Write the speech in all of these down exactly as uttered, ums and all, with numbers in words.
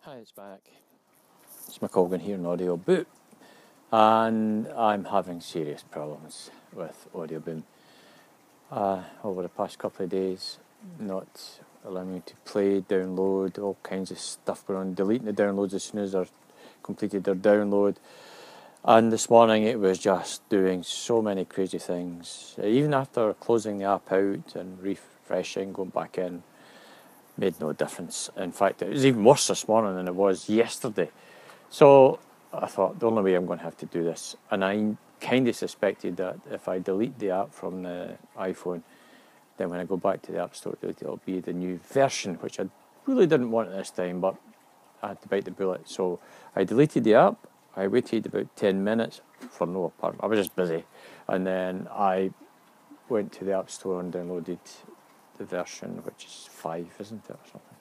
Hi, it's back. It's McColgan here in Audio Boot, and I'm having serious problems with Audio Boom. Uh, over the past couple of days, not allowing me to play, download, all kinds of stuff going on, deleting the downloads as soon as they're completed their download. And this morning it was just doing so many crazy things. Even after closing the app out and refreshing, going back in, made no difference. In fact, it was even worse this morning than it was yesterday. So I thought, the only way I'm going to have to do this, and I kind of suspected that if I delete the app from the iPhone, then when I go back to the App Store, it'll be the new version, which I really didn't want this time, but I had to bite the bullet. So I deleted the app. I waited about ten minutes for no apparent. I was just busy. And then I went to the App Store and downloaded the version, which is five, isn't it, or something.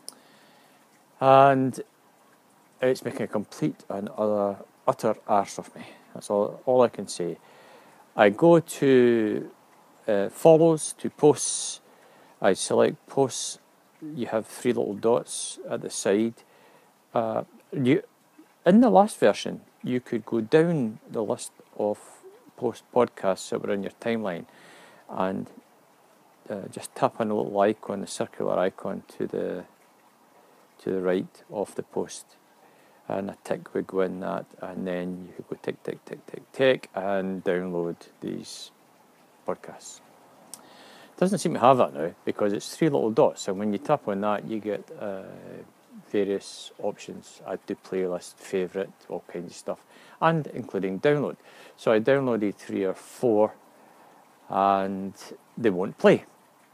And it's making a complete and utter, utter arse of me. That's all, all I can say. I go to uh, follows, to posts. I select posts. You have three little dots at the side. Uh, you, in the last version, you could go down the list of post podcasts that were in your timeline and Uh, just tap on a little icon, the circular icon to the to the right of the post, and a tick would go in that, and then you could go tick, tick, tick, tick, tick, and download these podcasts. It doesn't seem to have that now because it's three little dots, and when you tap on that, you get uh, various options: add to playlist, favourite, all kinds of stuff, and including download. So I downloaded three or four, and they won't play.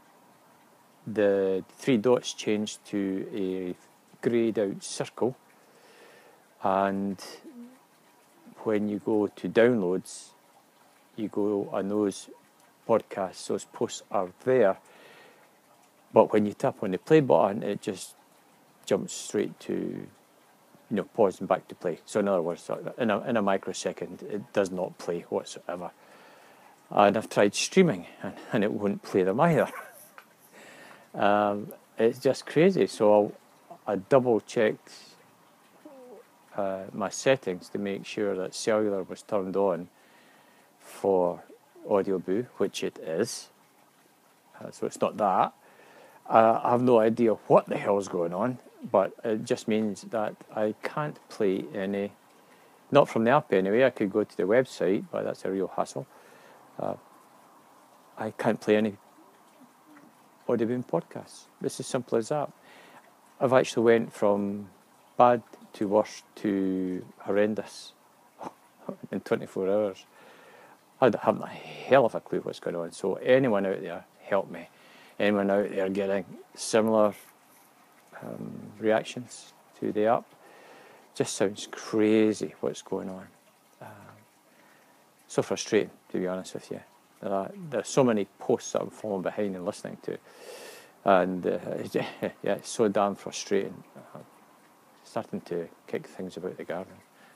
The three dots changed to a greyed out circle, and when you go to downloads, you go on those podcasts, those posts are there, but when you tap on the play button, it just jumps straight to, you know, pause and back to play. So in other words, in a, in a microsecond, it does not play whatsoever. And I've tried streaming, and, and it won't play them either. Um, it's just crazy. So I double checked uh, my settings to make sure that cellular was turned on for AudioBoo, which it is. Uh, so it's not that. Uh, I have no idea what the hell's going on, but it just means that I can't play any, not from the app anyway. I could go to the website, but that's a real hassle. Uh, I can't play any Audioboom podcasts. It's as simple as that. I've actually went from bad to worse to horrendous in twenty-four hours. I haven't a hell of a clue what's going on. So anyone out there, help me. Anyone out there getting similar um, reactions to the app? Just sounds crazy what's going on. Um, so frustrating, to be honest with you. There are, there are so many posts that I'm falling behind and listening to, and uh, yeah, it's so damn frustrating. I'm starting to kick things about the garden.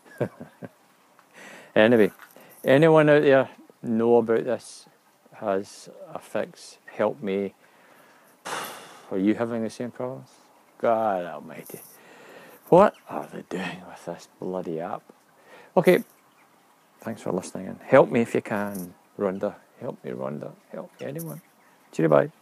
Anyway, anyone out there know about this, has a fix, help me. Are you having the same problems? God almighty. What are they doing with this bloody app? Okay, thanks for listening, and help me if you can. Rhonda, help me, Rhonda, help me, anyone. Cheerio, bye.